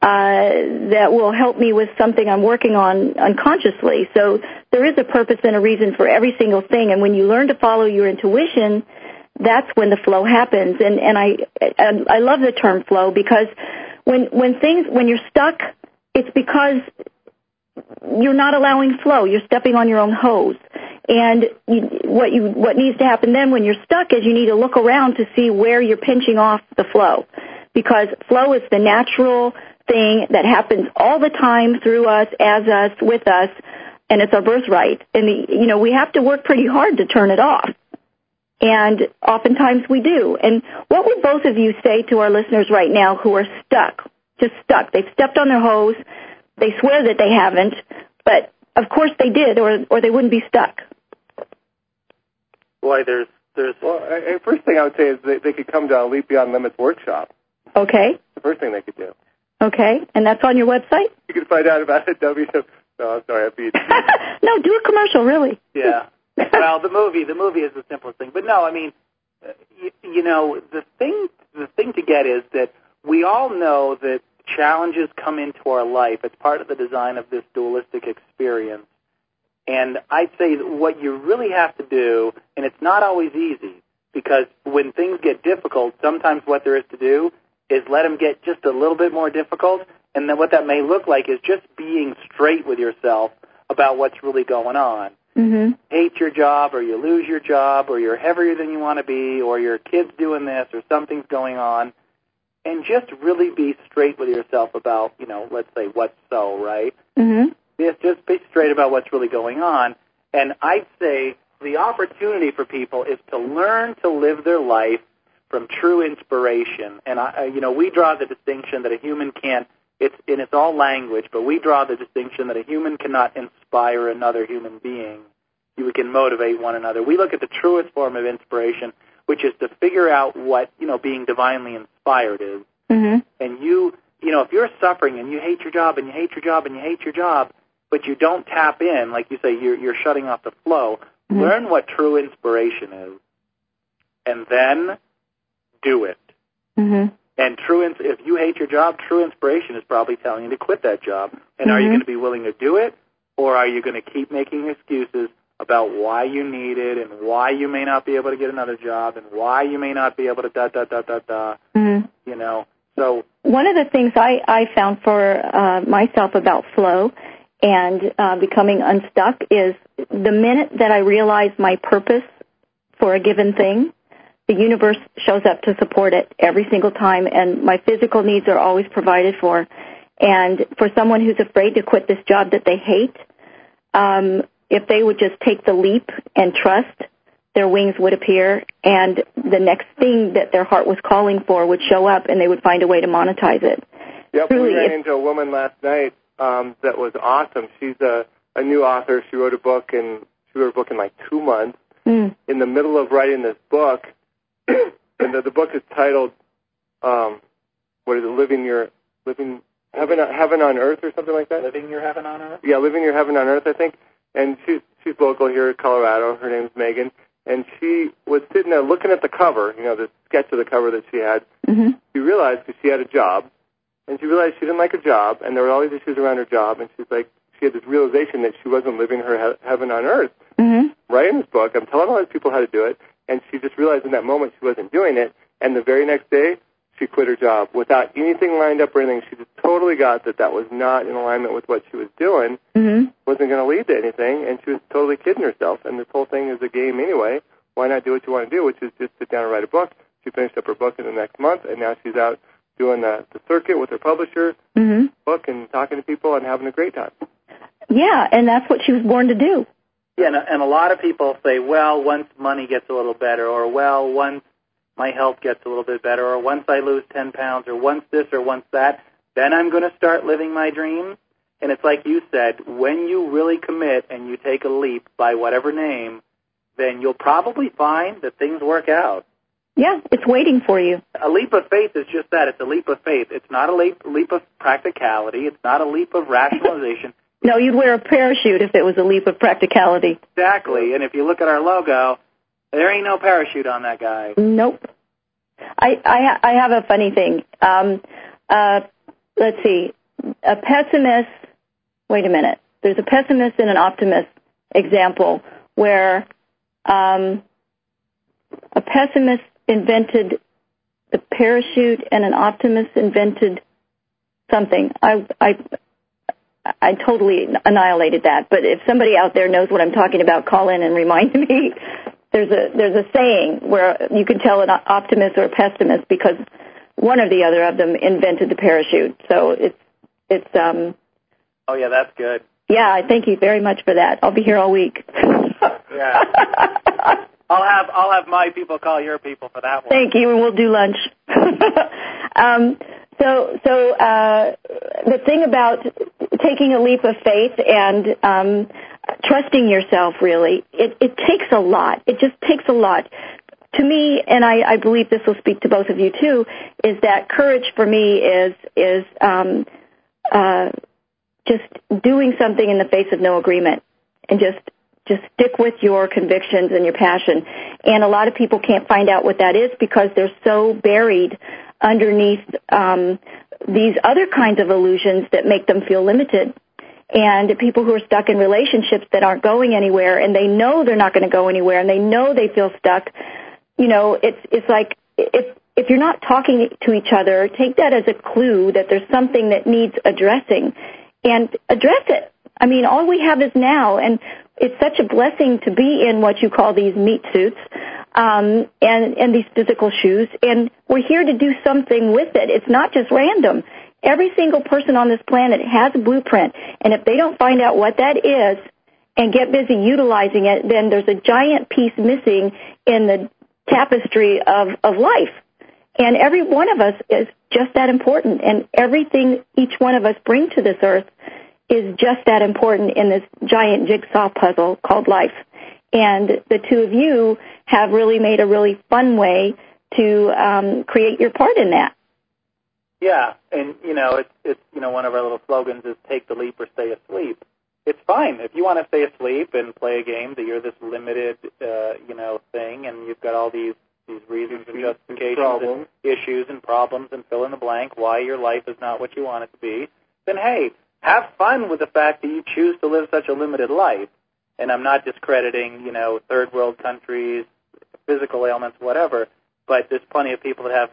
that will help me with something I'm working on unconsciously. So there is a purpose and a reason for every single thing, and when you learn to follow your intuition, that's when the flow happens. And I love the term flow because when you're stuck, it's because you're not allowing flow. You're stepping on your own hose. And what needs to happen then when you're stuck is you need to look around to see where you're pinching off the flow. Because flow is the natural thing that happens all the time through us, as us, with us, and it's our birthright. And, we have to work pretty hard to turn it off. And oftentimes we do. And what would both of you say to our listeners right now who are stuck, just stuck? They've stepped on their hose. They swear that they haven't, but of course they did, or they wouldn't be stuck. Boy, there's. Well, first thing I would say is they could come to a Leap Beyond Limits workshop. Okay. The first thing they could do. Okay, and that's on your website? You can find out about it at No, I'm sorry, I beat you. No, do a commercial, really. Yeah. Well, the movie is the simplest thing. But no, I mean, the thing to get is that we all know that challenges come into our life. It's part of the design of this dualistic experience. And I'd say that what you really have to do, and it's not always easy, because when things get difficult, sometimes what there is to do is let them get just a little bit more difficult, and then what that may look like is just being straight with yourself about what's really going on. Mm-hmm. Hate your job, or you lose your job, or you're heavier than you want to be, or your kid's doing this, or something's going on, and just really be straight with yourself about, let's say what's so, right? Mm-hmm. Just be straight about what's really going on. And I'd say the opportunity for people is to learn to live their life from true inspiration. And, we draw the distinction that a human can't, it's all language, but we draw the distinction that a human cannot inspire another human being. We can motivate one another. We look at the truest form of inspiration, which is to figure out what, being divinely inspired is. Mm-hmm. And if you're suffering and you hate your job and you hate your job and you hate your job, but you don't tap in, like you say, you're shutting off the flow, mm-hmm. learn what true inspiration is, and then do it. Mm-hmm. And if you hate your job, true inspiration is probably telling you to quit that job. And mm-hmm. are you going to be willing to do it, or are you going to keep making excuses about why you need it and why you may not be able to get another job and why you may not be able to Mm-hmm. So one of the things I found for myself about flow and becoming unstuck is the minute that I realize my purpose for a given thing, the universe shows up to support it every single time, and my physical needs are always provided for. And for someone who's afraid to quit this job that they hate, if they would just take the leap and trust, their wings would appear, and the next thing that their heart was calling for would show up, and they would find a way to monetize it. Yep, Truly, we ran into a woman last night that was awesome. She's a new author. She wrote a book in like 2 months. Mm. In the middle of writing this book, and the book is titled, Living Heaven on Earth or something like that? Living Your Heaven on Earth? Yeah, Living Your Heaven on Earth, I think. And she's local here in Colorado. Her name's Megan. And she was sitting there looking at the cover, the sketch of the cover that she had. Mm-hmm. She realized, because she had a job, and she realized she didn't like her job, and there were all these issues around her job, and she had this realization that she wasn't living her heaven on earth. Mm-hmm. Writing this book, I'm telling all these people how to do it, and she just realized in that moment she wasn't doing it, and the very next day, she quit her job without anything lined up or anything. She just totally got that was not in alignment with what she was doing, mm-hmm. wasn't going to lead to anything, and she was totally kidding herself, and this whole thing is a game anyway. Why not do what you want to do, which is just sit down and write a book? She finished up her book in the next month, and now she's out doing the circuit with her publisher, mm-hmm. book, and talking to people and having a great time. Yeah, and that's what she was born to do. Yeah, and a lot of people say, well, once money gets a little better, or, well, once my health gets a little bit better, or once I lose 10 pounds, or once this or once that, then I'm going to start living my dream. And it's like you said, when you really commit and you take a leap by whatever name, then you'll probably find that things work out. Yeah, it's waiting for you. A leap of faith is just that. It's a leap of faith. It's not a leap of practicality. It's not a leap of rationalization. No, you'd wear a parachute if it was a leap of practicality. Exactly. And if you look at our logo, there ain't no parachute on that guy. Nope. I have a funny thing. Let's see. A pessimist, wait a minute. There's a pessimist and an optimist example where a pessimist invented the parachute and an optimist invented something. I totally annihilated that. But if somebody out there knows what I'm talking about, call in and remind me. There's a saying where you can tell an optimist or a pessimist because one or the other of them invented the parachute. So it's Oh yeah, that's good. Yeah, thank you very much for that. I'll be here all week. Yeah. I'll have my people call your people for that one. Thank you, and we'll do lunch. So the thing about taking a leap of faith and trusting yourself, really, it takes a lot. It just takes a lot. To me, and I believe this will speak to both of you too, is that courage for me is just doing something in the face of no agreement, and just stick with your convictions and your passion. And a lot of people can't find out what that is because they're so buried underneath these other kinds of illusions that make them feel limited. And people who are stuck in relationships that aren't going anywhere, and they know they're not going to go anywhere, and they know they feel stuck, you know, it's like if you're not talking to each other, take that as a clue that there's something that needs addressing, and address it. I mean, all we have is now, and it's such a blessing to be in what you call these meat suits and these physical shoes, and we're here to do something with it. It's not just random. Every single person on this planet has a blueprint, and if they don't find out what that is and get busy utilizing it, then there's a giant piece missing in the tapestry of life. And every one of us is just that important, and everything each one of us bring to this earth is just that important in this giant jigsaw puzzle called life. And the two of you have really made a really fun way to create your part in that. Yeah, and it's one of our little slogans is take the leap or stay asleep. It's fine if you want to stay asleep and play a game that you're this limited, thing, and you've got all these reasons and justifications and issues and problems and fill in the blank why your life is not what you want it to be. Then hey, have fun with the fact that you choose to live such a limited life. And I'm not discrediting, third world countries, physical ailments, whatever, but there's plenty of people that have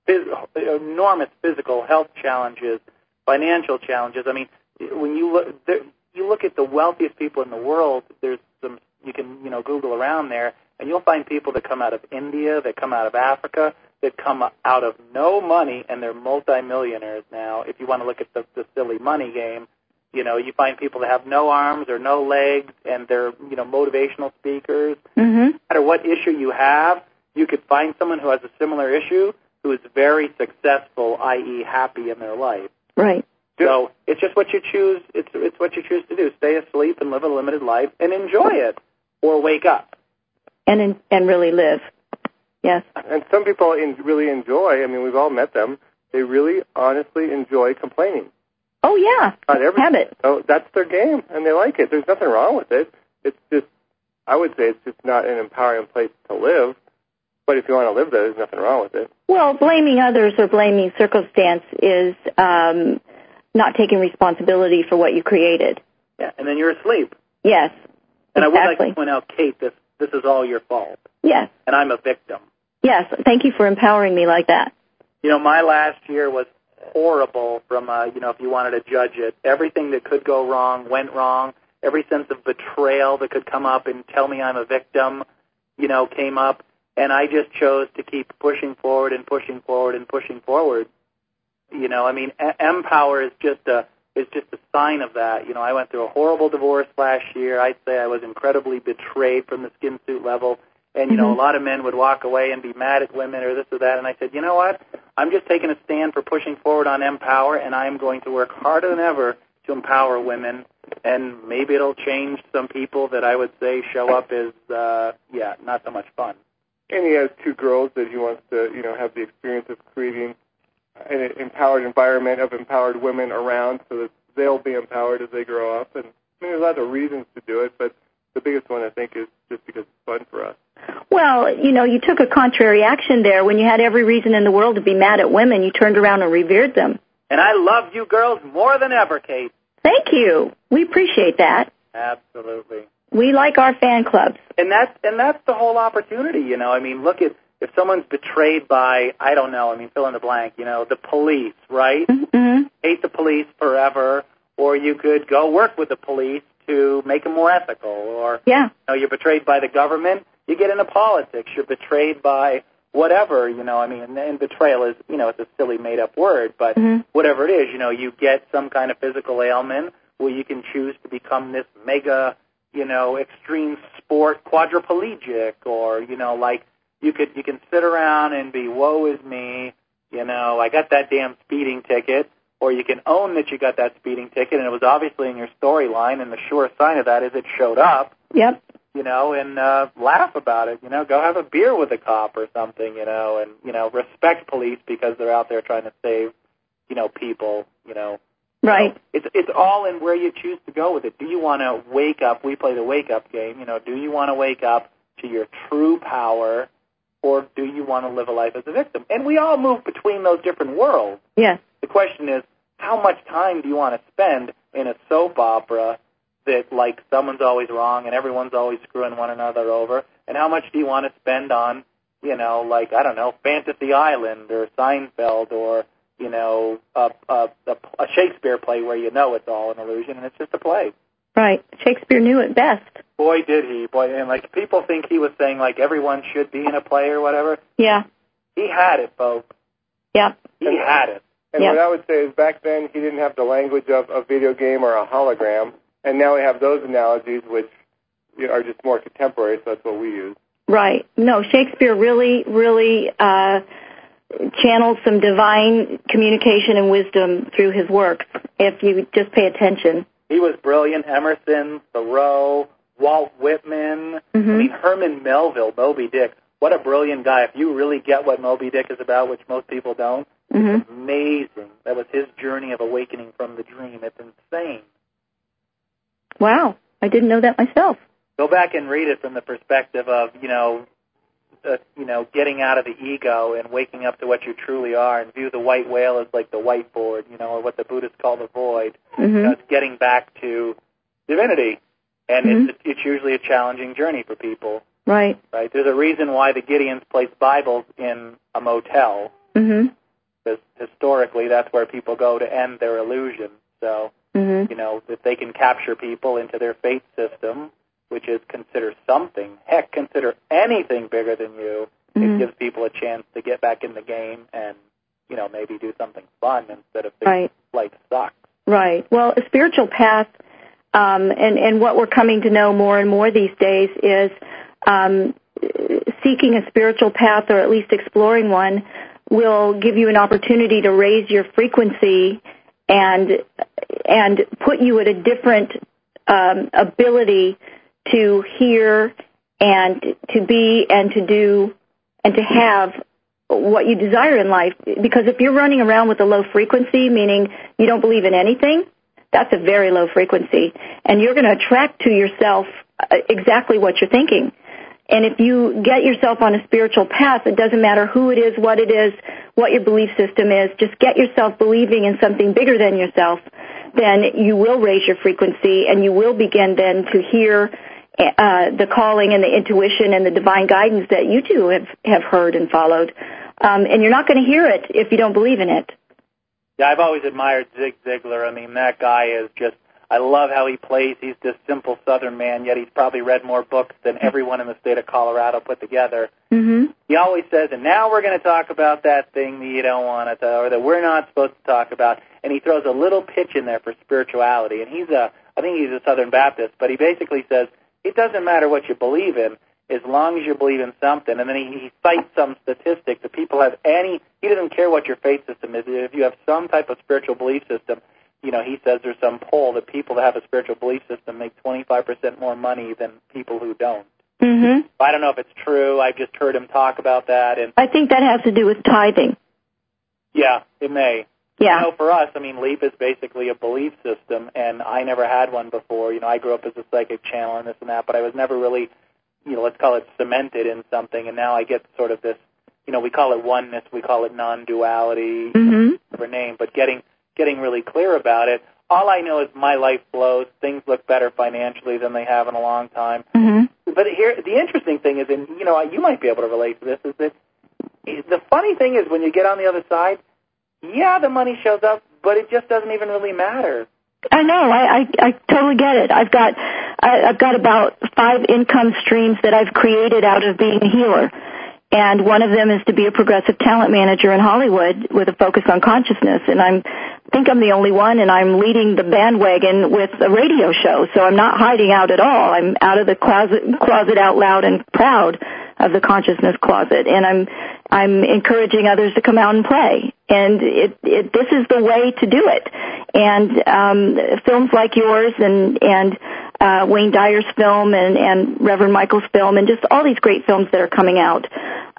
enormous physical health challenges, financial challenges. I mean, when you look at the wealthiest people in the world, there's some, you can, Google around there, and you'll find people that come out of India, that come out of Africa, that come out of no money, and they're multimillionaires now. If you want to look at the silly money game, you find people that have no arms or no legs, and they're, motivational speakers. Mm-hmm. No matter what issue you have, you could find someone who has a similar issue who is very successful, i.e. happy in their life. Right. So it's just what you choose. It's what you choose to do. Stay asleep and live a limited life and enjoy it, or wake up. And really live. Yes. And some people really enjoy, I mean, we've all met them, they really honestly enjoy complaining. Oh, yeah. Have it. So that's their game, and they like it. There's nothing wrong with it. It's just, I would say it's just not an empowering place to live. But if you want to live there, there's nothing wrong with it. Well, blaming others or blaming circumstance is not taking responsibility for what you created. Yeah, and then you're asleep. Yes, and exactly. I would like to point out, Kate, this is all your fault. Yes. And I'm a victim. Yes, thank you for empowering me like that. My last year was horrible from, if you wanted to judge it. Everything that could go wrong went wrong. Every sense of betrayal that could come up and tell me I'm a victim, came up. And I just chose to keep pushing forward and pushing forward and pushing forward. Empower is just a sign of that. I went through a horrible divorce last year. I'd say I was incredibly betrayed from the skin suit level. And, a lot of men would walk away and be mad at women or this or that. And I said, you know what? I'm just taking a stand for pushing forward on Empower, and I am going to work harder than ever to empower women. And maybe it'll change some people that I would say show up as, not so much fun. And he has two girls that he wants to, have the experience of creating an empowered environment of empowered women around so that they'll be empowered as they grow up. And there's lots of reasons to do it, but the biggest one, I think, is just because it's fun for us. Well, you took a contrary action there. When you had every reason in the world to be mad at women, you turned around and revered them. And I love you girls more than ever, Kate. Thank you. We appreciate that. Absolutely. We like our fan clubs. And that's the whole opportunity, Look at if someone's betrayed by, I don't know, I mean, fill in the blank, you know, the police, right? Mm-hmm. Hate the police forever, or you could go work with the police to make them more ethical, or Yeah. you know, you're betrayed by the government, you get into politics, you're betrayed by whatever, you know, I mean, and betrayal is, you know, it's a silly made-up word, but whatever it is, you know, you get some kind of physical ailment where you can choose to become this mega, you know, extreme sport quadriplegic, or, you know, like, you can sit around and be, woe is me, you know, I got that damn speeding ticket, or you can own that you got that speeding ticket, and it was obviously in your storyline, and the sure sign of that is it showed up. Yep. You know, and laugh about it, you know, go have a beer with a cop or something, you know, and, you know, respect police because they're out there trying to save, you know, people, you know. Right. You know, it's all in where you choose to go with it. Do you want to wake up, we play the wake-up game, you know, do you want to wake up to your true power, or do you want to live a life as a victim? And we all move between those different worlds. Yes. The question is, how much time do you want to spend in a soap opera that, like, someone's always wrong and everyone's always screwing one another over, and how much do you want to spend on, you know, like, I don't know, Fantasy Island or Seinfeld, or, you know, a Shakespeare play where you know it's all an illusion and it's just a play. Right. Shakespeare knew it best. Boy, did he. Boy, and, like, people think he was saying, like, everyone should be in a play or whatever. Yeah. He had it, folks. Yeah. He had it. And what I would say is back then he didn't have the language of a video game or a hologram, and now we have those analogies which are just more contemporary, so that's what we use. Right. No, Shakespeare really channeled some divine communication and wisdom through his work, if you just pay attention. He was brilliant. Emerson, Thoreau, Walt Whitman, I mean, Herman Melville, Moby Dick. What a brilliant guy. If you really get what Moby Dick is about, which most people don't, it's amazing. That was his journey of awakening from the dream. It's insane. Wow. I didn't know that myself. Go back and read it from the perspective of, getting out of the ego and waking up to what you truly are, and view the white whale as like the whiteboard, or what the Buddhists call the void. It's getting back to divinity. And it's usually a challenging journey for people. Right. Right. There's a reason why the Gideons placed Bibles in a motel. Because historically, that's where people go to end their illusion. So, if they can capture people into their faith system, which is consider something, heck, consider anything bigger than you, it gives people a chance to get back in the game and, maybe do something fun instead of thinking life sucks. Right. Well, a spiritual path, and what we're coming to know more and more these days is seeking a spiritual path, or at least exploring one, will give you an opportunity to raise your frequency and put you at a different ability to hear and to be and to do and to have what you desire in life. Because if you're running around with a low frequency, meaning you don't believe in anything, that's a very low frequency. And you're going to attract to yourself exactly what you're thinking. And if you get yourself on a spiritual path, it doesn't matter who it is, what your belief system is, just get yourself believing in something bigger than yourself, then you will raise your frequency, and you will begin then to hear the calling and the intuition and the divine guidance that you too have heard and followed. And you're not going to hear it if you don't believe in it. Yeah, I've always admired Zig Ziglar. I mean, that guy is just, I love how he plays. He's this simple Southern man, yet he's probably read more books than everyone in the state of Colorado put together. He always says, and now we're going to talk about that thing that you don't want to, or that we're not supposed to talk about. And he throws a little pitch in there for spirituality. And I think he's a Southern Baptist, but he basically says, it doesn't matter what you believe in, as long as you believe in something. And then he cites some statistic that people have he doesn't care what your faith system is. If you have some type of spiritual belief system, he says there's some poll that people that have a spiritual belief system make 25% more money than people who don't. I don't know if it's true. I've just heard him talk about that. And I think that has to do with tithing. Yeah, it may. Yeah. For us, LEAP is basically a belief system, and I never had one before. I grew up as a psychic channel and this and that, but I was never really, let's call it cemented in something, and now I get sort of this, we call it oneness, we call it non-duality, whatever name, but getting really clear about it. All I know is my life flows, things look better financially than they have in a long time. But here, the interesting thing is, and you might be able to relate to this, is that the funny thing is when you get on the other side, yeah, the money shows up, but it just doesn't even really matter. I know. I totally get it. I've got about 5 income streams that I've created out of being a healer. And one of them is to be a progressive talent manager in Hollywood with a focus on consciousness. And I think I'm the only one, and I'm leading the bandwagon with a radio show. So I'm not hiding out at all. I'm out of the closet out loud and proud of the consciousness closet. And I'm encouraging others to come out and play. And this is the way to do it. And films like yours and Wayne Dyer's film and Reverend Michael's film and just all these great films that are coming out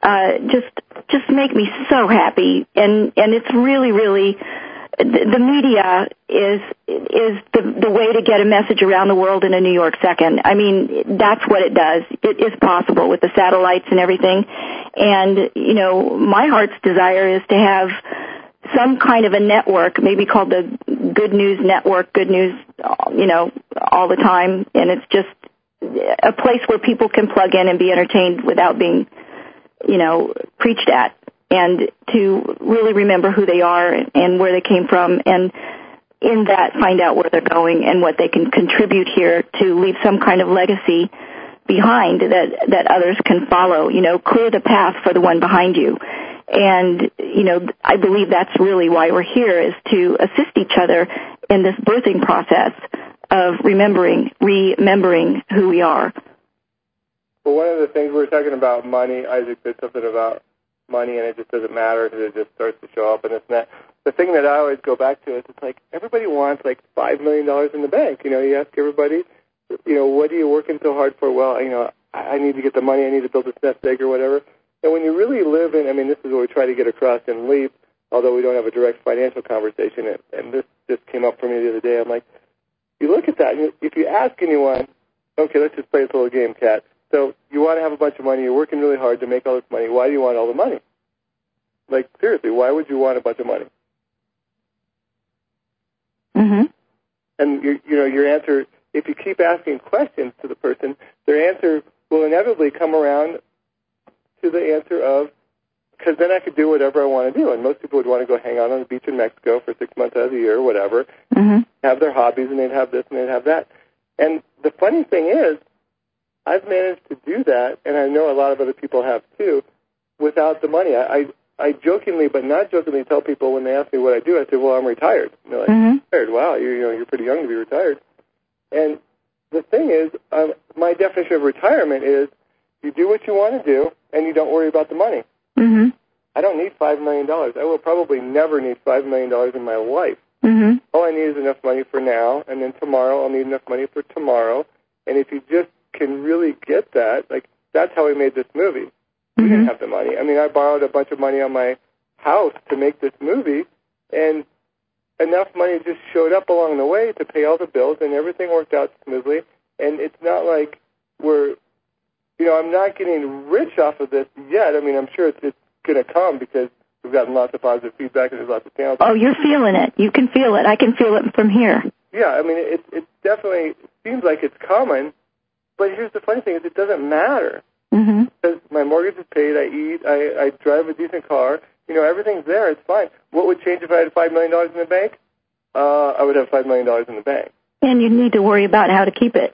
just make me so happy. And it's really, really, the media is the way to get a message around the world in a New York second. I mean, that's what it does. It is possible with the satellites and everything. And, you know, my heart's desire is to have some kind of a network, maybe called the Good News Network, Good News, you know, all the time. And it's just a place where people can plug in and be entertained without being, you know, preached at, and to really remember who they are and where they came from, and in that find out where they're going and what they can contribute here to leave some kind of legacy behind that others can follow, you know, clear the path for the one behind you. And, you know, I believe that's really why we're here, is to assist each other in this birthing process of remembering who we are. Well, one of the things we were talking about money, Isaac said something about money, and it just doesn't matter because it just starts to show up and this and that. The thing that I always go back to is it's like everybody wants like $5 million in the bank. You know, you ask everybody, you know, what are you working so hard for? Well, you know, I need to get the money. I need to build this nest egg or whatever. And when you really live in, I mean, this is what we try to get across in LEAP, although we don't have a direct financial conversation, and this just came up for me the other day. I'm like, you look at that, and if you ask anyone, okay, let's just play this little game, Kat. So you want to have a bunch of money, you're working really hard to make all this money. Why do you want all the money? Like, seriously, why would you want a bunch of money? Mm-hmm. And, you know, your answer, if you keep asking questions to the person, their answer will inevitably come around to the answer of, because then I could do whatever I want to do. And most people would want to go hang out on the beach in Mexico for 6 months out of the year or whatever, have their hobbies, and they'd have this and they'd have that. And the funny thing is, I've managed to do that, and I know a lot of other people have too, without the money. I jokingly, but not jokingly, tell people when they ask me what I do, I say, well, I'm retired. And they're like, retired? Wow, you're pretty young to be retired. And the thing is, my definition of retirement is you do what you want to do, and you don't worry about the money. Mm-hmm. I don't need $5 million. I will probably never need $5 million in my life. Mm-hmm. All I need is enough money for now, and then tomorrow I'll need enough money for tomorrow. And if you just can really get that, like, that's how we made this movie. We didn't have the money. I mean, I borrowed a bunch of money on my house to make this movie, and enough money just showed up along the way to pay all the bills, and everything worked out smoothly. And it's not like we're, you know, I'm not getting rich off of this yet. I mean, I'm sure it's going to come because we've gotten lots of positive feedback and there's lots of talent. Oh, you're feeling it. You can feel it. I can feel it from here. Yeah, I mean, it definitely seems like it's common, but here's the funny thing is it doesn't matter. Mm-hmm. Because my mortgage is paid, I eat, I drive a decent car, you know, everything's there, it's fine. What would change if I had $5 million in the bank? I would have $5 million in the bank. And you need to worry about how to keep it.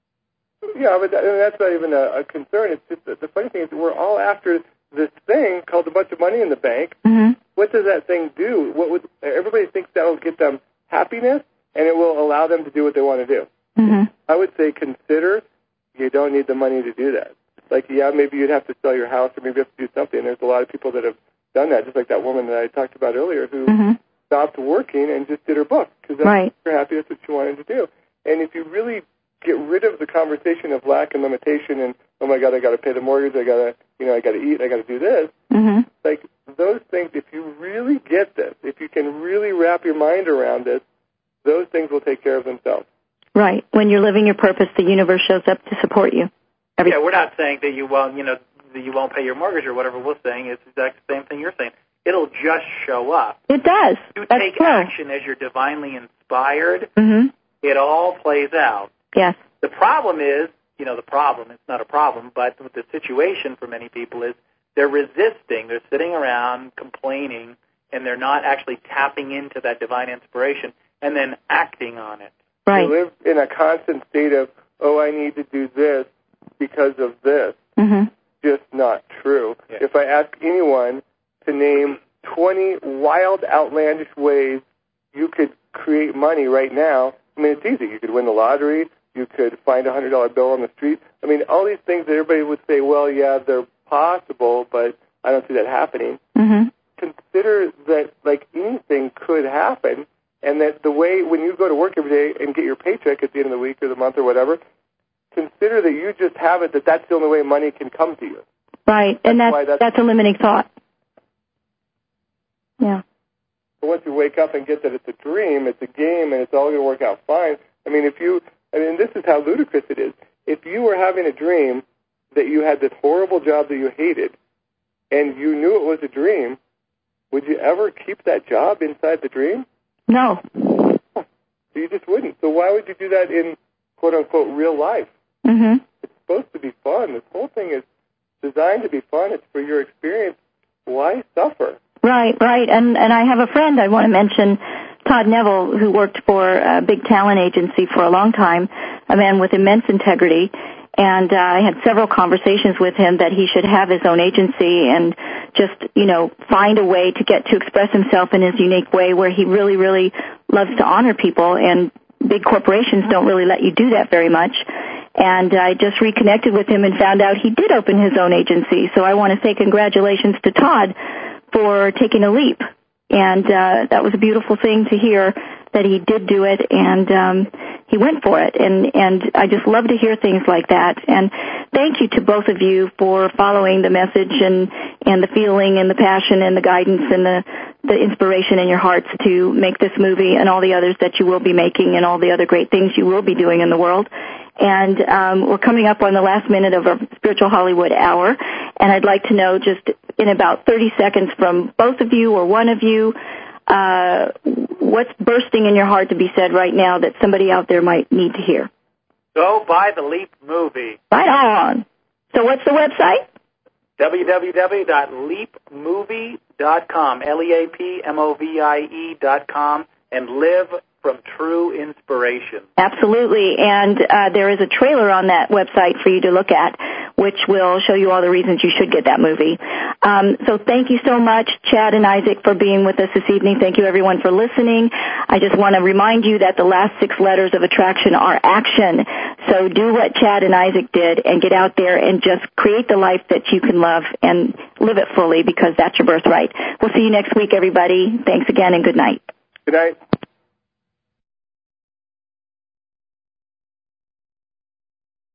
Yeah, but that's not even a concern. It's just that the funny thing is we're all after this thing called a bunch of money in the bank. Mm-hmm. What does that thing do? Everybody thinks that will get them happiness, and it will allow them to do what they want to do. Mm-hmm. I would say consider you don't need the money to do that. Like, yeah, maybe you'd have to sell your house, or maybe you have to do something. There's a lot of people that have done that, just like that woman that I talked about earlier who stopped working and just did her book because that's her happy. That's what she wanted to do. And if you really get rid of the conversation of lack and limitation and, oh my God, I got to pay the mortgage, I got to eat, I got to do this. Mm-hmm. Like those things, if you really get this, if you can really wrap your mind around this, those things will take care of themselves. Right. When you're living your purpose, the universe shows up to support you. Yeah, we're not saying that you won't, that you won't pay your mortgage or whatever. We're saying it's the exact same thing you're saying. It'll just show up. It does. You take action as you're divinely inspired. Mm-hmm. It all plays out. Yes. The problem is, it's not a problem, but the situation for many people is they're resisting, they're sitting around complaining, and they're not actually tapping into that divine inspiration and then acting on it. Right. They live in a constant state of, oh, I need to do this because of this. Mm-hmm. Just not true. Yeah. If I ask anyone to name 20 wild, outlandish ways you could create money right now, I mean, it's easy. You could win the lottery. You could find a $100 bill on the street. I mean, all these things that everybody would say, well, yeah, they're possible, but I don't see that happening. Mm-hmm. Consider that, like, anything could happen, and that the way when you go to work every day and get your paycheck at the end of the week or the month or whatever, consider that you just have it, that that's the only way money can come to you. Right, and that's a limiting thought. Yeah. But once you wake up and get that it's a dream, it's a game, and it's all going to work out fine, I mean, this is how ludicrous it is. If you were having a dream that you had this horrible job that you hated, and you knew it was a dream, would you ever keep that job inside the dream? No. You just wouldn't. So why would you do that in, quote-unquote, real life? Mm-hmm. It's supposed to be fun. This whole thing is designed to be fun. It's for your experience. Why suffer? Right. And I have a friend I want to mention, Todd Neville, who worked for a big talent agency for a long time, a man with immense integrity. And I had several conversations with him that he should have his own agency and just, find a way to get to express himself in his unique way where he really, really loves to honor people. And big corporations don't really let you do that very much. And I just reconnected with him and found out he did open his own agency. So I want to say congratulations to Todd for taking a leap. And that was a beautiful thing to hear that he did do it, and he went for it. And I just love to hear things like that. And thank you to both of you for following the message and the feeling and the passion and the guidance and the inspiration in your hearts to make this movie and all the others that you will be making and all the other great things you will be doing in the world. And we're coming up on the last minute of our Spiritual Hollywood Hour, and I'd like to know just in about 30 seconds from both of you or one of you, what's bursting in your heart to be said right now that somebody out there might need to hear? Go buy the Leap movie. Right on. So what's the website? www.leapmovie.com, LEAPMOVIE.com, and live from true inspiration. Absolutely, and there is a trailer on that website for you to look at, which will show you all the reasons you should get that movie. So thank you so much, Chad and Isaac, for being with us this evening. Thank you, everyone, for listening. I just want to remind you that the last 6 letters of attraction are action. So do what Chad and Isaac did and get out there and just create the life that you can love and live it fully, because that's your birthright. We'll see you next week, everybody. Thanks again, and good night. Good night.